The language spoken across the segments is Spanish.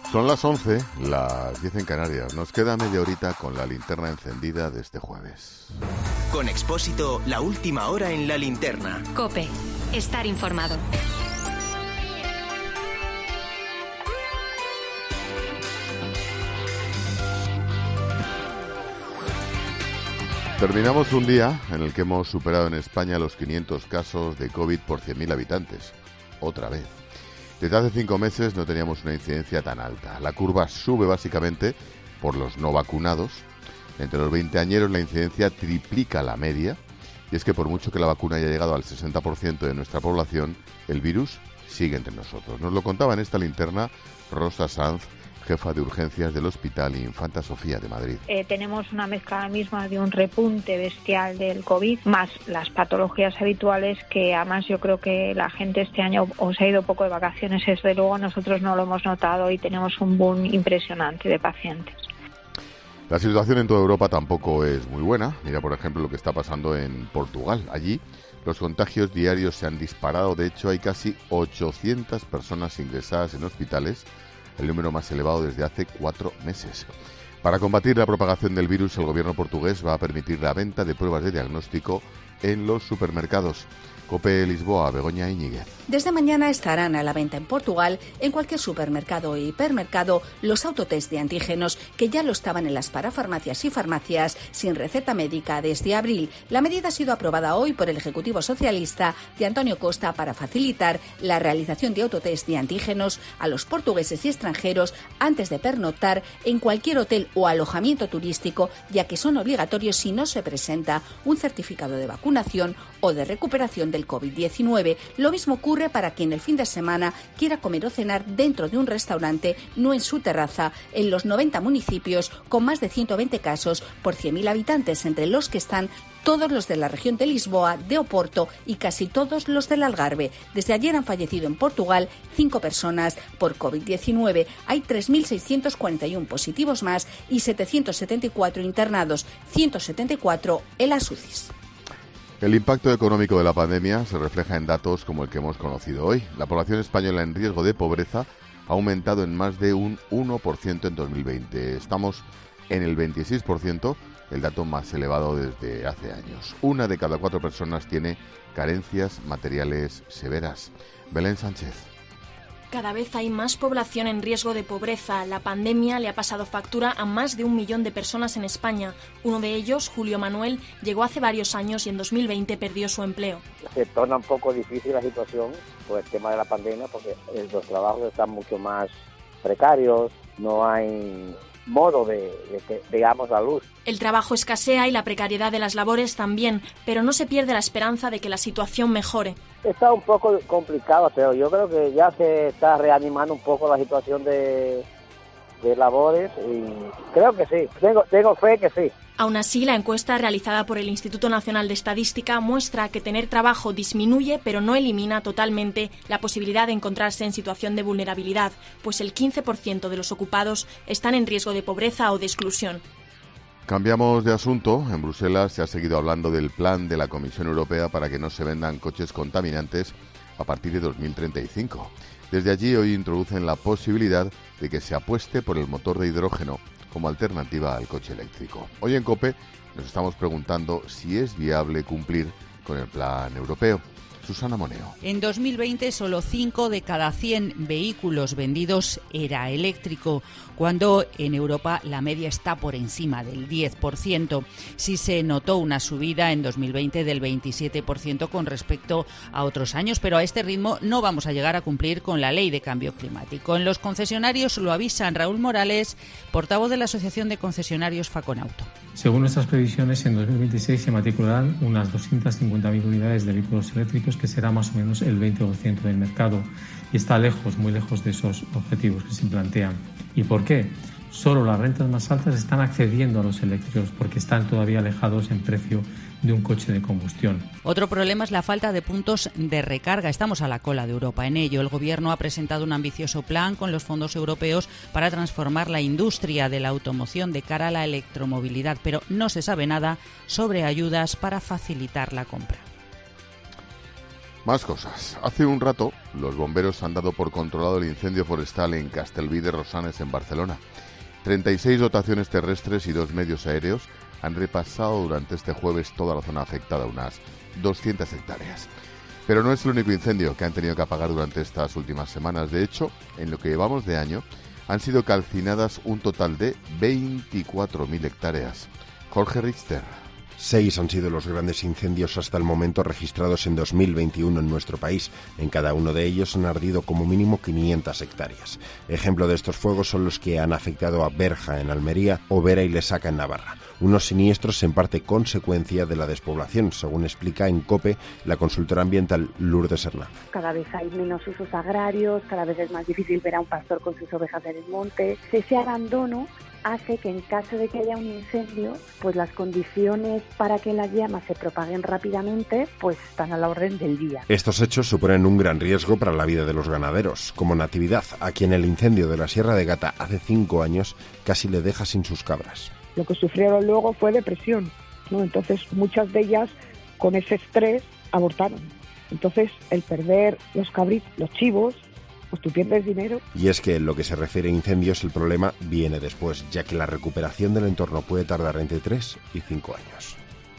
Son las 11, las 10 en Canarias. Nos queda media horita con la linterna encendida de este jueves. Con Expósito, la última hora en la linterna. COPE. Estar informado. Terminamos un día en el que hemos superado en España los 500 casos de COVID por 100.000 habitantes. Otra vez. Desde hace 5 meses no teníamos una incidencia tan alta. La curva sube básicamente por los no vacunados. Entre los veinteañeros la incidencia triplica la media. Y es que por mucho que la vacuna haya llegado al 60% de nuestra población, el virus sigue entre nosotros. Nos lo contaba en esta linterna Rosa Sanz, jefa de urgencias del Hospital Infanta Sofía de Madrid. Tenemos una mezcla misma de un repunte bestial del COVID, más las patologías habituales que además yo creo que la gente este año se ha ido poco de vacaciones, desde luego nosotros no lo hemos notado y tenemos un boom impresionante de pacientes. La situación en toda Europa tampoco es muy buena. Mira, por ejemplo, lo que está pasando en Portugal. Allí los contagios diarios se han disparado. De hecho, hay casi 800 personas ingresadas en hospitales, el número más elevado desde hace 4 meses. Para combatir la propagación del virus, el gobierno portugués va a permitir la venta de pruebas de diagnóstico en los supermercados. COPE Lisboa, Begoña Íñiguez. Desde mañana estarán a la venta en Portugal, en cualquier supermercado e hipermercado, los autotest de antígenos que ya lo estaban en las parafarmacias y farmacias sin receta médica desde abril. La medida ha sido aprobada hoy por el Ejecutivo Socialista de Antonio Costa para facilitar la realización de autotest de antígenos a los portugueses y extranjeros antes de pernoctar en cualquier hotel o alojamiento turístico, ya que son obligatorios si no se presenta un certificado de vacunación o de recuperación del COVID-19. Lo mismo ocurre para quien el fin de semana quiera comer o cenar dentro de un restaurante, no en su terraza, en los 90 municipios con más de 120 casos por 100.000 habitantes, entre los que están todos los de la región de Lisboa, de Oporto y casi todos los del Algarve. Desde ayer han fallecido en Portugal 5 personas por COVID-19. Hay 3.641 positivos más y 774 internados, 174 en las UCIs. El impacto económico de la pandemia se refleja en datos como el que hemos conocido hoy. La población española en riesgo de pobreza ha aumentado en más de un 1% en 2020. Estamos en el 26%, el dato más elevado desde hace años. 1 de cada 4 personas tiene carencias materiales severas. Belén Sánchez. Cada vez hay más población en riesgo de pobreza. La pandemia le ha pasado factura a más de 1 millón de personas en España. Uno de ellos, Julio Manuel, llegó hace varios años y en 2020 perdió su empleo. Se torna un poco difícil la situación por el tema de la pandemia porque los trabajos están mucho más precarios, no hay modo de que veamos la luz. El trabajo escasea y la precariedad de las labores también, pero no se pierde la esperanza de que la situación mejore. Está un poco complicado, pero yo creo que ya se está reanimando un poco la situación de labores y creo que sí, tengo fe que sí. Aún así, la encuesta realizada por el Instituto Nacional de Estadística muestra que tener trabajo disminuye, pero no elimina totalmente la posibilidad de encontrarse en situación de vulnerabilidad, pues el 15% de los ocupados están en riesgo de pobreza o de exclusión. Cambiamos de asunto. En Bruselas se ha seguido hablando del plan de la Comisión Europea para que no se vendan coches contaminantes a partir de 2035. Desde allí hoy introducen la posibilidad de que se apueste por el motor de hidrógeno como alternativa al coche eléctrico. Hoy en COPE nos estamos preguntando si es viable cumplir con el plan europeo. Susana Moneo. En 2020 solo 5 de cada 100 vehículos vendidos era eléctrico, cuando en Europa la media está por encima del 10%. Sí se notó una subida en 2020 del 27% con respecto a otros años, pero a este ritmo no vamos a llegar a cumplir con la ley de cambio climático. En los concesionarios lo avisan Raúl Morales, portavoz de la Asociación de Concesionarios Faconauto. Según nuestras previsiones, en 2026 se matricularán unas 250.000 unidades de vehículos eléctricos, que será más o menos el 20% del mercado, y está lejos, muy lejos de esos objetivos que se plantean. ¿Y por qué? Solo las rentas más altas están accediendo a los eléctricos porque están todavía alejados en precio de un coche de combustión. Otro problema es la falta de puntos de recarga. Estamos a la cola de Europa en ello. El Gobierno ha presentado un ambicioso plan con los fondos europeos para transformar la industria de la automoción de cara a la electromovilidad, pero no se sabe nada sobre ayudas para facilitar la compra. Más cosas. Hace un rato, los bomberos han dado por controlado el incendio forestal en Castellví de Rosanes, en Barcelona. 36 dotaciones terrestres y 2 medios aéreos han repasado durante este jueves toda la zona afectada, unas 200 hectáreas. Pero no es el único incendio que han tenido que apagar durante estas últimas semanas. De hecho, en lo que llevamos de año, han sido calcinadas un total de 24.000 hectáreas. Jorge Richter. 6 han sido los grandes incendios hasta el momento registrados en 2021 en nuestro país. En cada uno de ellos han ardido como mínimo 500 hectáreas. Ejemplo de estos fuegos son los que han afectado a Berja, en Almería, o Vera y Lesaca, en Navarra. Unos siniestros en parte consecuencia de la despoblación, según explica en COPE la consultora ambiental Lourdes Hernández. Cada vez hay menos usos agrarios, cada vez es más difícil ver a un pastor con sus ovejas en el monte. Ese abandono hace que en caso de que haya un incendio, pues las condiciones para que las llamas se propaguen rápidamente, pues están a la orden del día. Estos hechos suponen un gran riesgo para la vida de los ganaderos, como Natividad, a quien el incendio de la Sierra de Gata hace 5 años casi le deja sin sus cabras. Lo que sufrieron luego fue depresión, ¿no? Entonces muchas de ellas con ese estrés abortaron. Entonces el perder los cabritos, los chivos, pues tú pierdes dinero. Y es que en lo que se refiere a incendios el problema viene después, ya que la recuperación del entorno puede tardar entre 3 y 5 años.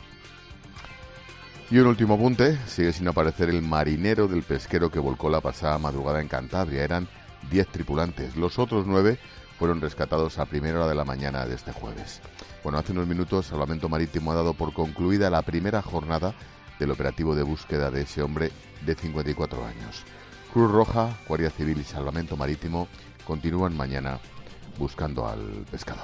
Y un último apunte, sigue sin aparecer el marinero del pesquero que volcó la pasada madrugada en Cantabria. Eran 10 tripulantes, los otros 9 fueron rescatados a primera hora de la mañana de este jueves. Bueno, hace unos minutos Salvamento Marítimo ha dado por concluida la primera jornada del operativo de búsqueda de ese hombre de 54 años. Cruz Roja, Guardia Civil y Salvamento Marítimo continúan mañana buscando al pescador.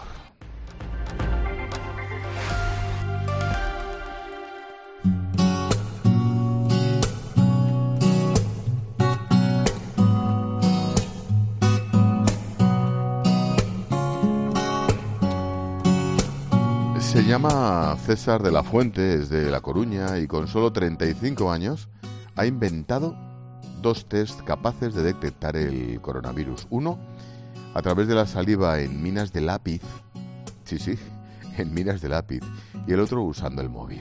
Se llama César de la Fuente, es de La Coruña y con solo 35 años ha inventado 2 test capaces de detectar el coronavirus. Uno a través de la saliva en minas de lápiz, sí, en minas de lápiz, y el otro usando el móvil.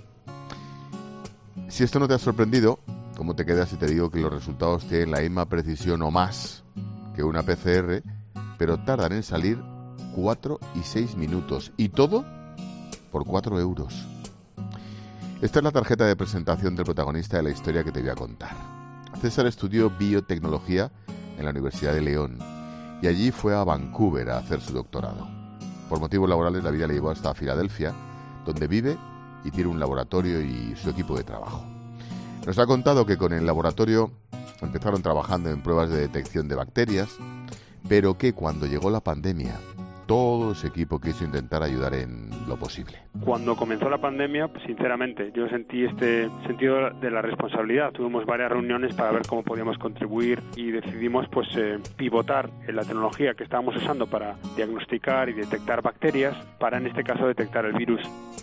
Si esto no te ha sorprendido, ¿cómo te quedas si te digo que los resultados tienen la misma precisión o más que una PCR, pero tardan en salir 4 y 6 minutos, y todo por 4 euros? Esta es la tarjeta de presentación del protagonista de la historia que te voy a contar. César estudió biotecnología en la Universidad de León y allí fue a Vancouver a hacer su doctorado. Por motivos laborales la vida le llevó hasta Filadelfia, donde vive y tiene un laboratorio y su equipo de trabajo. Nos ha contado que con el laboratorio empezaron trabajando en pruebas de detección de bacterias, pero que cuando llegó la pandemia, todo ese equipo quiso intentar ayudar en lo posible. Cuando comenzó la pandemia, pues, sinceramente, yo sentí este sentido de la responsabilidad. Tuvimos varias reuniones para ver cómo podíamos contribuir y decidimos pivotar en la tecnología que estábamos usando para diagnosticar y detectar bacterias, para en este caso detectar el virus.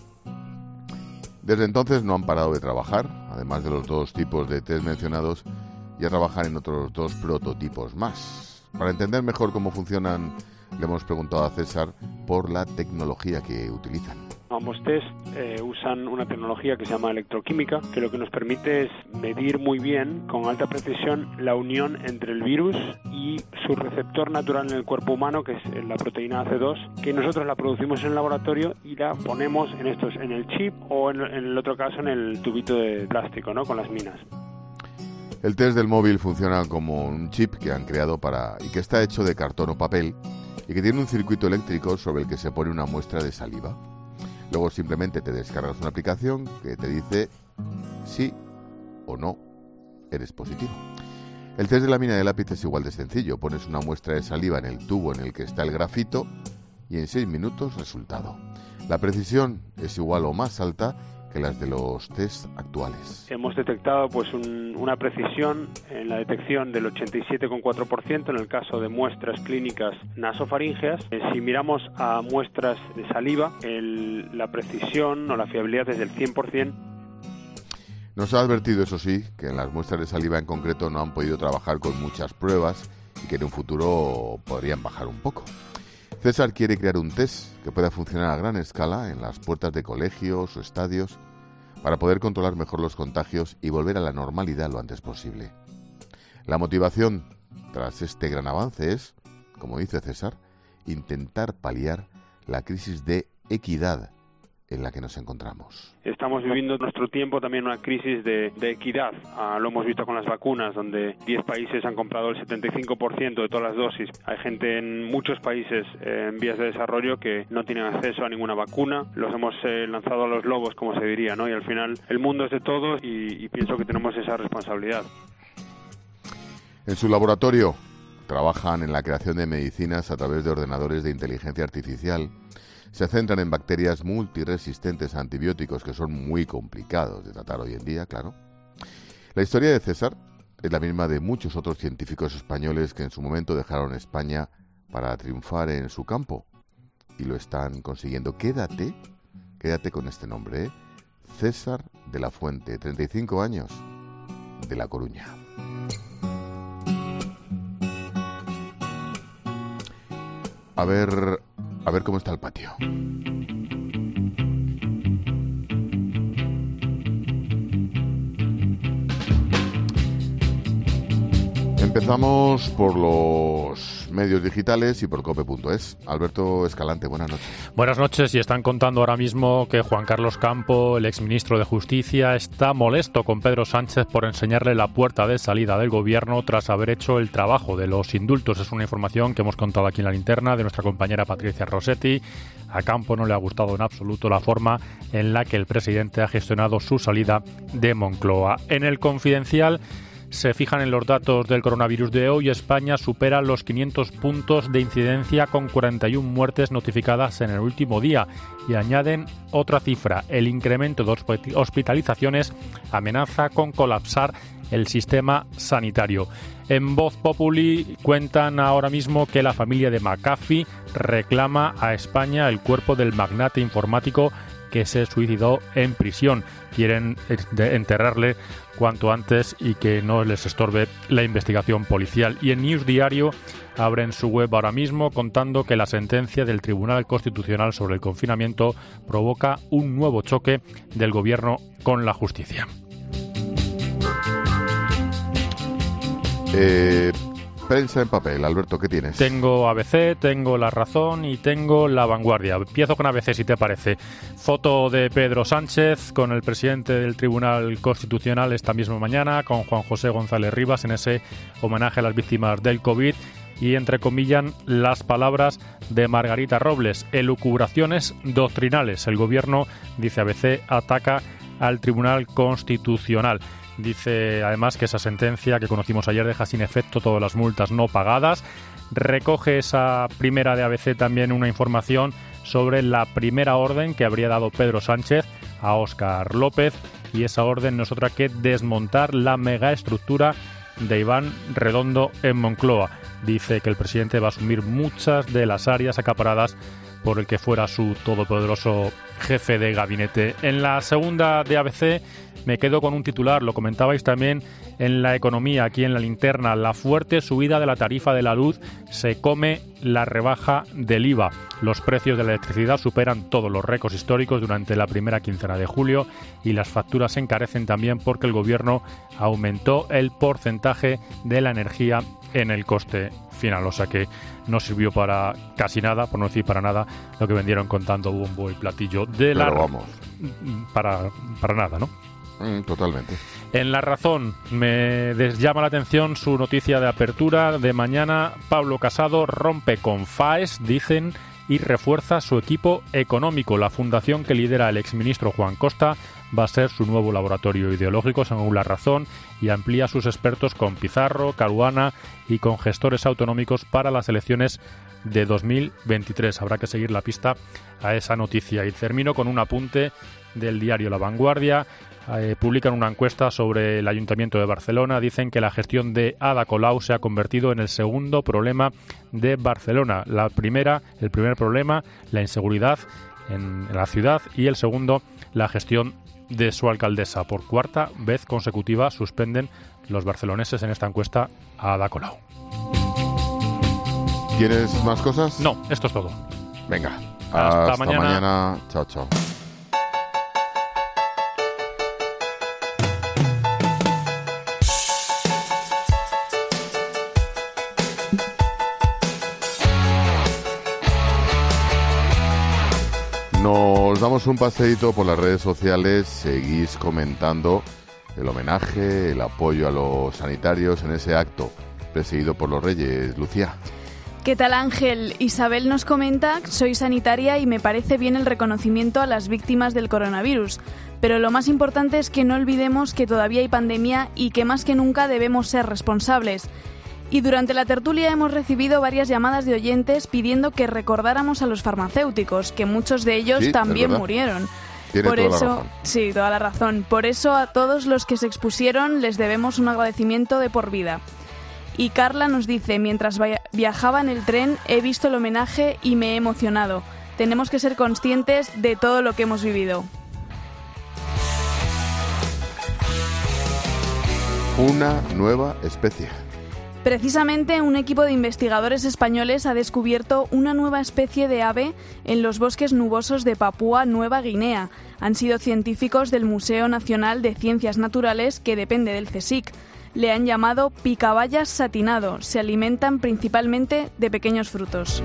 Desde entonces no han parado de trabajar, además de los 2 tipos de test mencionados, y a trabajar en otros 2 prototipos más. Para entender mejor cómo funcionan, le hemos preguntado a César por la tecnología que utilizan. Ambos test usan una tecnología que se llama electroquímica, que lo que nos permite es medir muy bien, con alta precisión, la unión entre el virus y su receptor natural en el cuerpo humano, que es la proteína AC2, que nosotros la producimos en el laboratorio y la ponemos en el chip o en el otro caso en el tubito de plástico, ¿no?, con las minas. El test del móvil funciona como un chip que han creado y que está hecho de cartón o papel y que tiene un circuito eléctrico sobre el que se pone una muestra de saliva. Luego simplemente te descargas una aplicación que te dice sí o no eres positivo. El test de la mina de lápiz es igual de sencillo. Pones una muestra de saliva en el tubo en el que está el grafito y en 6 minutos resultado. La precisión es igual o más alta que las de los test actuales. Hemos detectado una precisión en la detección del 87,4% en el caso de muestras clínicas nasofaríngeas. Si miramos a muestras de saliva, la precisión o la fiabilidad es del 100%. Nos ha advertido, eso sí, que en las muestras de saliva en concreto no han podido trabajar con muchas pruebas y que en un futuro podrían bajar un poco. César quiere crear un test que pueda funcionar a gran escala en las puertas de colegios o estadios para poder controlar mejor los contagios y volver a la normalidad lo antes posible. La motivación tras este gran avance es, como dice César, intentar paliar la crisis de equidad en la que nos encontramos. Estamos viviendo nuestro tiempo también una crisis de equidad. Lo hemos visto con las vacunas, donde 10 países han comprado el 75% de todas las dosis. Hay gente en muchos países en vías de desarrollo que no tienen acceso a ninguna vacuna. Los hemos lanzado a los lobos, como se diría, ¿no? Y al final el mundo es de todos y pienso que tenemos esa responsabilidad. En su laboratorio trabajan en la creación de medicinas a través de ordenadores de inteligencia artificial. Se centran en bacterias multiresistentes a antibióticos que son muy complicados de tratar hoy en día, claro. La historia de César es la misma de muchos otros científicos españoles que en su momento dejaron España para triunfar en su campo. Y lo están consiguiendo. Quédate con este nombre, ¿eh? César de la Fuente, 35 años, de La Coruña. A ver cómo está el patio. Empezamos por los medios digitales y por cope.es. Alberto Escalante, buenas noches. Buenas noches, y están contando ahora mismo que Juan Carlos Campo, el exministro de Justicia, está molesto con Pedro Sánchez por enseñarle la puerta de salida del gobierno tras haber hecho el trabajo de los indultos. Es una información que hemos contado aquí en La Linterna de nuestra compañera Patricia Rossetti. A Campo no le ha gustado en absoluto la forma en la que el presidente ha gestionado su salida de Moncloa. En El Confidencial se fijan en los datos del coronavirus de hoy. España supera los 500 puntos de incidencia con 41 muertes notificadas en el último día, y añaden otra cifra: el incremento de hospitalizaciones amenaza con colapsar el sistema sanitario. En Voz Populi cuentan ahora mismo que la familia de McAfee reclama a España el cuerpo del magnate informático que se suicidó en prisión. Quieren enterrarle cuanto antes y que no les estorbe la investigación policial. Y en News Diario abren su web ahora mismo contando que la sentencia del Tribunal Constitucional sobre el confinamiento provoca un nuevo choque del gobierno con la justicia. Prensa en papel, Alberto, ¿qué tienes? Tengo ABC, tengo La Razón y tengo La Vanguardia. Empiezo con ABC, si te parece. Foto de Pedro Sánchez con el presidente del Tribunal Constitucional esta misma mañana, con Juan José González Rivas, en ese homenaje a las víctimas del COVID. Y entrecomillan las palabras de Margarita Robles: elucubraciones doctrinales. El gobierno, dice ABC, ataca al Tribunal Constitucional. Dice además que esa sentencia que conocimos ayer deja sin efecto todas las multas no pagadas. Recoge esa primera de ABC también una información sobre la primera orden que habría dado Pedro Sánchez a Óscar López, y esa orden no es otra que desmontar la megaestructura de Iván Redondo en Moncloa. Dice que el presidente va a asumir muchas de las áreas acaparadas por el que fuera su todopoderoso jefe de gabinete. En la segunda de ABC me quedo con un titular, lo comentabais también en La Economía, aquí en La Linterna: la fuerte subida de la tarifa de la luz se come la rebaja del IVA. Los precios de la electricidad superan todos los récords históricos durante la primera quincena de julio, y las facturas se encarecen también porque el gobierno aumentó el porcentaje de la energía en el coste final. O sea que no sirvió para casi nada, por no decir para nada, lo que vendieron contando bombo y platillo de la... Pero vamos. Para nada, ¿no? Totalmente. En La Razón me llama la atención su noticia de apertura de mañana. Pablo Casado rompe con FAES, dicen, y refuerza su equipo económico. La fundación que lidera el exministro Juan Costa va a ser su nuevo laboratorio ideológico, según La Razón, y amplía sus expertos con Pizarro, Caruana y con gestores autonómicos para las elecciones de 2023. Habrá que seguir la pista a esa noticia. Y termino con un apunte del diario La Vanguardia. Publican una encuesta sobre el Ayuntamiento de Barcelona. Dicen que la gestión de Ada Colau se ha convertido en el segundo problema de Barcelona. El primer problema, la inseguridad en la ciudad, y el segundo, la gestión de su alcaldesa. Por cuarta vez consecutiva suspenden los barceloneses en esta encuesta a Ada Colau. ¿Tienes más cosas? No, esto es todo. Venga, hasta mañana. Chao, chao. Nos damos un paseíto por las redes sociales, seguís comentando el homenaje, el apoyo a los sanitarios en ese acto presidido por los Reyes. Lucía. ¿Qué tal, Ángel? Isabel nos comenta: soy sanitaria y me parece bien el reconocimiento a las víctimas del coronavirus, pero lo más importante es que no olvidemos que todavía hay pandemia y que más que nunca debemos ser responsables. Y durante la tertulia hemos recibido varias llamadas de oyentes pidiendo que recordáramos a los farmacéuticos, que muchos de ellos también murieron. Tiene Por toda la eso, razón. sí, toda la razón. Por eso a todos los que se expusieron les debemos un agradecimiento de por vida. Y Carla nos dice: mientras viajaba en el tren he visto el homenaje y me he emocionado. Tenemos que ser conscientes de todo lo que hemos vivido. Una nueva especie. Precisamente un equipo de investigadores españoles ha descubierto una nueva especie de ave en los bosques nubosos de Papúa Nueva Guinea. Han sido científicos del Museo Nacional de Ciencias Naturales, que depende del CSIC. Le han llamado picabayas satinado. Se alimentan principalmente de pequeños frutos.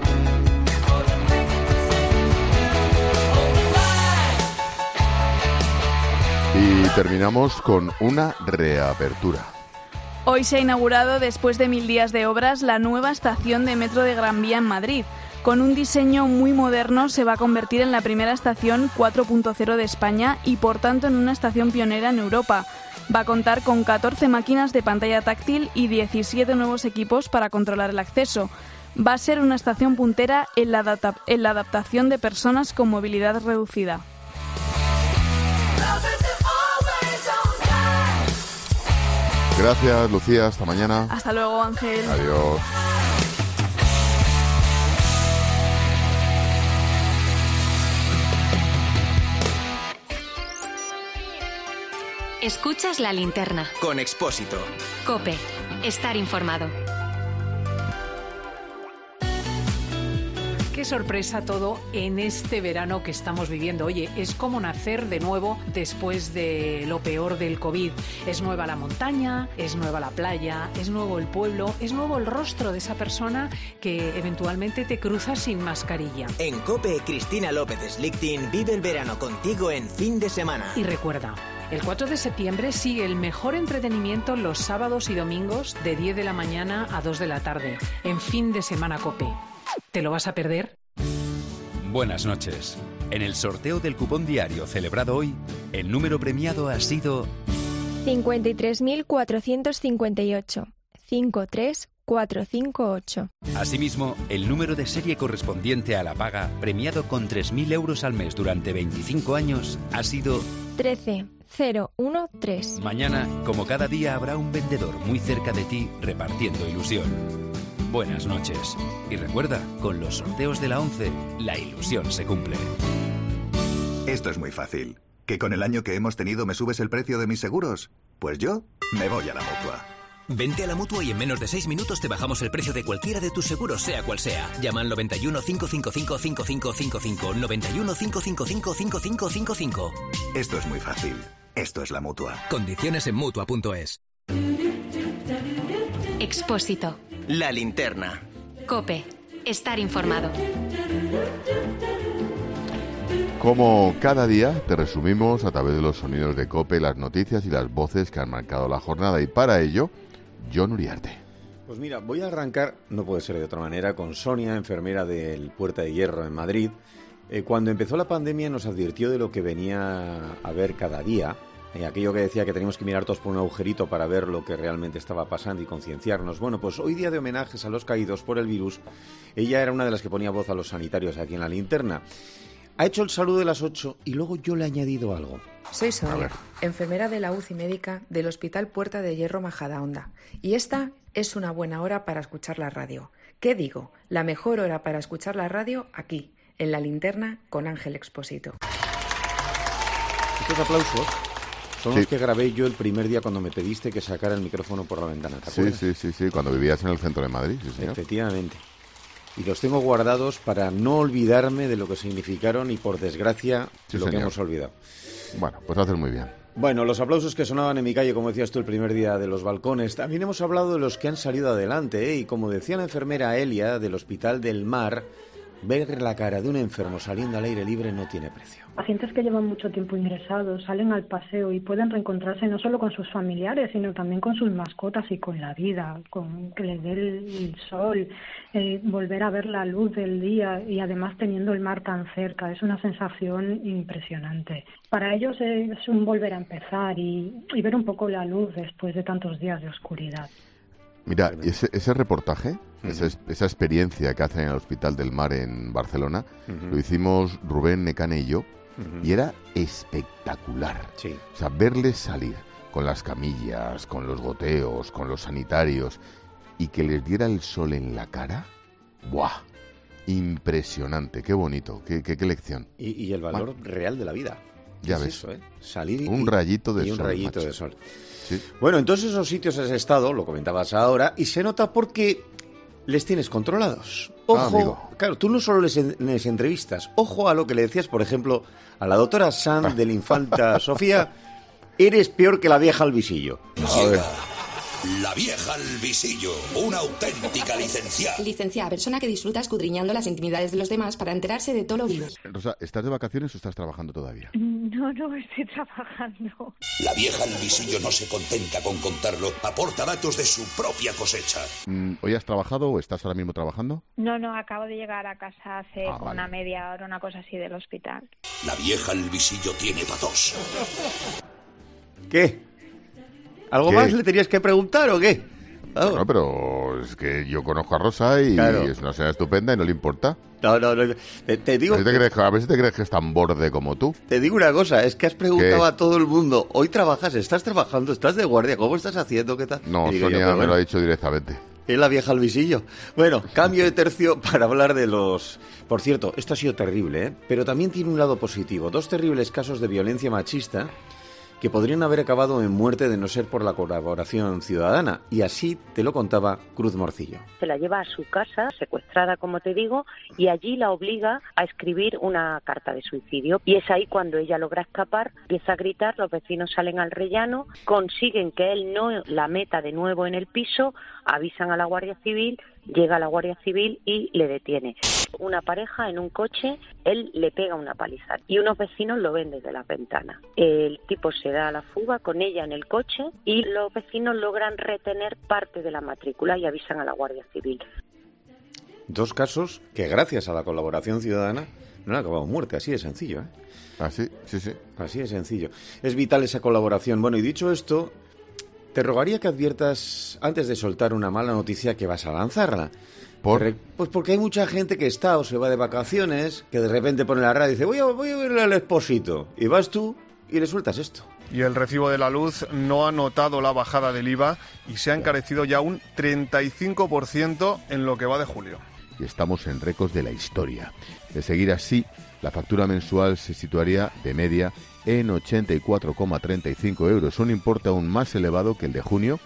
Y terminamos con una reapertura. Hoy se ha inaugurado, después de 1000 días de obras, la nueva estación de metro de Gran Vía en Madrid. Con un diseño muy moderno se va a convertir en la primera estación 4.0 de España y, por tanto, en una estación pionera en Europa. Va a contar con 14 máquinas de pantalla táctil y 17 nuevos equipos para controlar el acceso. Va a ser una estación puntera en la adaptación de personas con movilidad reducida. Gracias, Lucía. Hasta mañana. Hasta luego, Ángel. Adiós. Escuchas La Linterna. Con Expósito. COPE. Estar informado. Qué sorpresa todo en este verano que estamos viviendo. Oye, es como nacer de nuevo después de lo peor del COVID. Es nueva la montaña, es nueva la playa, es nuevo el pueblo, es nuevo el rostro de esa persona que eventualmente te cruza sin mascarilla. En COPE, Cristina López Slichting vive el verano contigo en fin de semana. Y recuerda, el 4 de septiembre sigue el mejor entretenimiento los sábados y domingos de 10 de la mañana a 2 de la tarde, en fin de semana COPE. ¿Te lo vas a perder? Buenas noches. En el sorteo del cupón diario celebrado hoy, el número premiado ha sido 53.458. 53458. Asimismo, el número de serie correspondiente a la paga, premiado con 3.000 euros al mes durante 25 años, ha sido 13013. Mañana, como cada día, habrá un vendedor muy cerca de ti repartiendo ilusión. Buenas noches. Y recuerda, con los sorteos de la 11, la ilusión se cumple. Esto es muy fácil. ¿Que con el año que hemos tenido me subes el precio de mis seguros? Pues yo me voy a la Mutua. Vente a la Mutua y en menos de 6 minutos te bajamos el precio de cualquiera de tus seguros, sea cual sea. Llama al 91 555 5555. 91 555 5555. Esto es muy fácil. Esto es la Mutua. Condiciones en Mutua.es. Expósito. La Linterna. COPE. Estar informado. Como cada día, te resumimos a través de los sonidos de COPE las noticias y las voces que han marcado la jornada. Y para ello, Jon Uriarte. Pues mira, voy a arrancar, no puede ser de otra manera, con Sonia, enfermera del Puerta de Hierro en Madrid. Cuando empezó la pandemia nos advirtió de lo que venía a ver cada día. Aquello que decía que teníamos que mirar todos por un agujerito para ver lo que realmente estaba pasando y concienciarnos. Bueno, pues hoy, día de homenajes a los caídos por el virus, ella era una de las que ponía voz a los sanitarios aquí en La Linterna. Ha hecho el saludo de las 8 y luego yo le he añadido algo. Soy Sonia, enfermera de la UCI médica del Hospital Puerta de Hierro Majadahonda. Y esta es una buena hora para escuchar la radio. ¿Qué digo? La mejor hora para escuchar la radio aquí, en La Linterna, con Ángel Expósito. Estos aplausos son los que grabé yo el primer día cuando me pediste que sacara el micrófono por la ventana. ¿Te acuerdas? Sí, cuando vivías en el centro de Madrid, sí, señor. Efectivamente. Y los tengo guardados para no olvidarme de lo que significaron y, por desgracia, lo que hemos olvidado. Bueno, pues haces muy bien. Bueno, los aplausos que sonaban en mi calle, como decías tú, el primer día de los balcones. También hemos hablado de los que han salido adelante, ¿eh? Y como decía la enfermera Elia del Hospital del Mar, ver la cara de un enfermo saliendo al aire libre no tiene precio. Pacientes que llevan mucho tiempo ingresados salen al paseo y pueden reencontrarse no solo con sus familiares, sino también con sus mascotas y con la vida, con que les dé el sol, volver a ver la luz del día y además teniendo el mar tan cerca. Es una sensación impresionante. Para ellos es un volver a empezar y ver un poco la luz después de tantos días de oscuridad. Mira, ese reportaje, esa experiencia que hacen en el Hospital del Mar en Barcelona, lo hicimos Rubén Necane y yo, y era espectacular. Sí. O sea, verles salir con las camillas, con los goteos, con los sanitarios, y que les diera el sol en la cara, ¡buah! Impresionante, qué bonito, qué lección. Y el valor real de la vida. Ya es ves. Eso, salir un rayito de sol. Un rayito macho. de sol. Sí. Bueno, en todos esos sitios has estado, lo comentabas ahora, y se nota porque les tienes controlados. Ojo, claro, tú no solo les entrevistas, ojo a lo que le decías, por ejemplo, a la doctora Sanz de la infanta Sofía, eres peor que la vieja al visillo. La vieja al visillo, una auténtica licenciada. Licenciada, persona que disfruta escudriñando las intimidades de los demás para enterarse de todo lo vivo. Rosa, ¿estás de vacaciones o estás trabajando todavía? No, estoy trabajando. La vieja al visillo no se contenta con contarlo, aporta datos de su propia cosecha. ¿Hoy has trabajado o estás ahora mismo trabajando? No, acabo de llegar a casa hace vale. una media hora, una cosa así del hospital. La vieja al visillo tiene patos. ¿Qué? ¿Algo más le tenías que preguntar o qué? No, pero es que yo conozco a Rosa y es una señora estupenda y no le importa. No. Te digo... A ver si te crees que es tan borde como tú. Te digo una cosa, es que has preguntado a todo el mundo, hoy trabajas, estás trabajando, estás de guardia, ¿cómo estás haciendo? ¿Qué tal? No, Sonia me lo ha dicho directamente. Es la vieja al visillo. Bueno, cambio de tercio para hablar de los... Por cierto, esto ha sido terrible, ¿eh? Pero también tiene un lado positivo. 2 terribles casos de violencia machista que podrían haber acabado en muerte de no ser por la colaboración ciudadana. Y así te lo contaba Cruz Morcillo. Se la lleva a su casa, secuestrada, como te digo, y allí la obliga a escribir una carta de suicidio. Y es ahí cuando ella logra escapar, empieza a gritar, los vecinos salen al rellano, consiguen que él no la meta de nuevo en el piso, avisan a la Guardia Civil, llega la Guardia Civil y le detiene. Una pareja en un coche, él le pega una paliza y unos vecinos lo ven desde las ventanas. El tipo se da a la fuga con ella en el coche y los vecinos logran retener parte de la matrícula y avisan a la Guardia Civil. 2 casos que gracias a la colaboración ciudadana no han acabado en muerte, así de sencillo, ¿eh? Así, sí. Así de sencillo. Es vital esa colaboración. Bueno, y dicho esto, te rogaría que adviertas antes de soltar una mala noticia que vas a lanzarla. ¿Por? Pues porque hay mucha gente que está o se va de vacaciones, que de repente pone la radio y dice voy a verle al Expósito. Y vas tú y le sueltas esto. Y el recibo de la luz no ha notado la bajada del IVA y se ha encarecido ya un 35% en lo que va de julio. Y estamos en récords de la historia. De seguir así, la factura mensual se situaría de media en 84,35 euros, un importe aún más elevado que el de junio.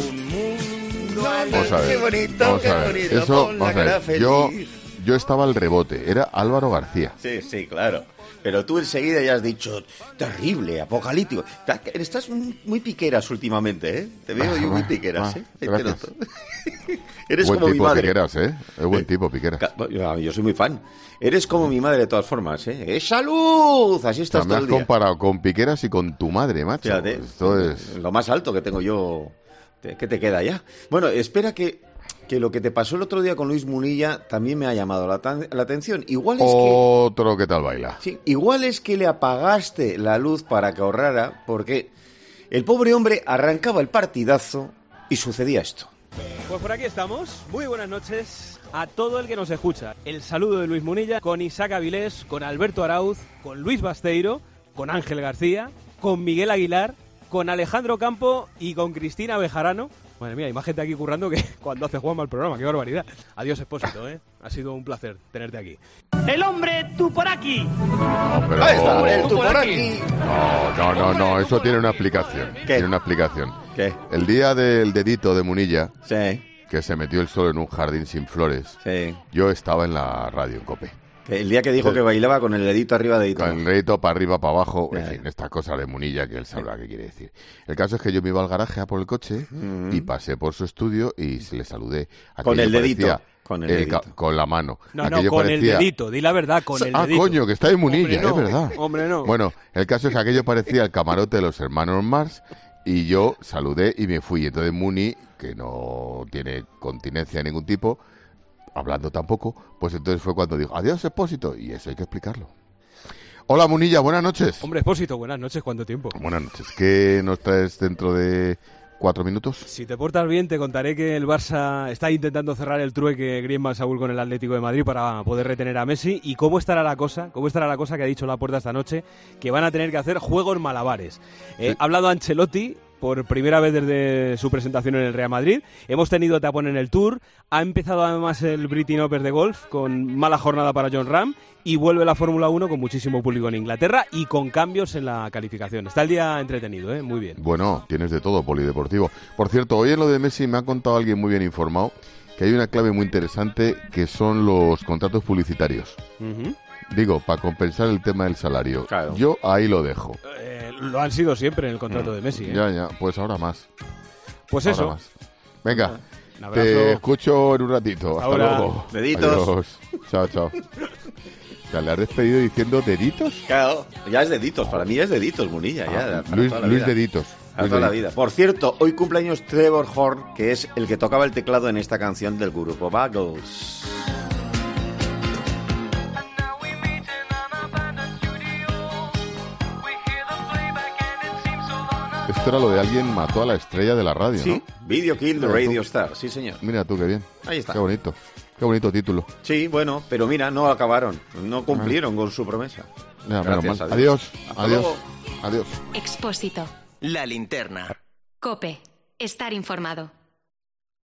Vamos a ver, qué bonito. Eso, vamos a ver. Yo estaba al rebote, era Álvaro García. Sí, claro. Pero tú enseguida ya has dicho, terrible, apocalíptico. Estás muy piqueras últimamente, ¿eh? Te veo yo muy piqueras, ¿eh? Gracias. Eres buen como mi madre. Piqueras, ¿eh? Es buen tipo, Piqueras. Yo soy muy fan. Eres como mi madre de todas formas, ¿eh? ¡Esa luz! Así estás todo el día. Me has comparado con Piqueras y con tu madre, macho. Fíjate, esto es lo más alto que tengo yo. ¿Qué te queda ya? Bueno, espera que lo que te pasó el otro día con Luis Munilla también me ha llamado la atención. Igual es Otro que tal baila. Sí, igual es que le apagaste la luz para que ahorrara, porque el pobre hombre arrancaba el partidazo y sucedía esto. Pues por aquí estamos. Muy buenas noches a todo el que nos escucha. El saludo de Luis Munilla con Isaac Avilés, con Alberto Arauz, con Luis Basteiro, con Ángel García, con Miguel Aguilar, con Alejandro Campo y con Cristina Bejarano. Madre mía, hay más gente aquí currando que cuando hace Juanma el programa. ¡Qué barbaridad! Adiós, Expósito, ¿eh? Ha sido un placer tenerte aquí. ¡El hombre tú por aquí! No, pero... Ahí está, el tú por aquí. No, eso tiene una explicación. ¿Qué? Tiene una explicación. ¿Qué? El día del dedito de Munilla, sí, que se metió el solo en un jardín sin flores, sí, yo estaba en la radio en COPE. El día que dijo que bailaba con el dedito arriba, dedito abajo. Con el dedito para arriba, para abajo, en fin, estas cosas de Munilla que él sabrá qué quiere decir. El caso es que yo me iba al garaje a por el coche y pasé por su estudio y le saludé. Con el dedito. Con el dedito. Con la mano. No, Aquello con parecía... el dedito, di la verdad, con el dedito. Coño, que está en Munilla, Hombre, no, es verdad. Hombre, no. Bueno, el caso es que aquello parecía el camarote de los hermanos Mars y yo saludé y me fui. Entonces Muni, que no tiene continencia de ningún tipo, hablando tampoco, pues entonces fue cuando dijo, adiós, Expósito, y eso hay que explicarlo. Hola, Munilla, buenas noches. Hombre, Expósito, buenas noches, ¿cuánto tiempo? Buenas noches. ¿Qué nos traes dentro de 4 minutos? Si te portas bien, te contaré que el Barça está intentando cerrar el trueque Griezmann-Saúl con el Atlético de Madrid para poder retener a Messi. ¿Y cómo estará la cosa que ha dicho Laporta esta noche? Que van a tener que hacer juegos malabares. Sí. Ha hablado Ancelotti por primera vez desde su presentación en el Real Madrid. Hemos tenido tapón en el Tour. Ha empezado además el British Open de golf con mala jornada para Jon Rahm. Y vuelve la Fórmula 1 con muchísimo público en Inglaterra y con cambios en la calificación. Está el día entretenido, ¿eh? Muy bien. Bueno, tienes de todo, polideportivo. Por cierto, hoy en lo de Messi me ha contado alguien muy bien informado que hay una clave muy interesante que son los contratos publicitarios. Digo, para compensar el tema del salario. Claro. Yo ahí lo dejo. Lo han sido siempre en el contrato de Messi, ¿eh? Ya, pues ahora más. Pues ahora eso. Más. Venga, un abrazo. te escucho en un ratito. Hasta Ahora. luego. Deditos. Adiós. Chao, chao. Ya, ¿le has despedido diciendo deditos? Claro, ya es deditos, para mí es deditos, Munilla. Ya, para Luis, toda la Luis vida. Deditos. Para Luis toda la Deditos. vida. Por cierto, hoy cumpleaños Trevor Horn, que es el que tocaba el teclado en esta canción del grupo Buggles. Esto era lo de alguien mató a la estrella de la radio, Sí, ¿no? Video Kill the Mira tú. Radio Star, sí señor. Mira tú, qué bien. Ahí está. Qué bonito título. Sí, bueno, pero mira, no acabaron, no cumplieron con su promesa. Ya, menos Gracias mal. a Dios. Adiós, Hasta adiós, luego. adiós. Expósito. La linterna. Cope. Estar informado.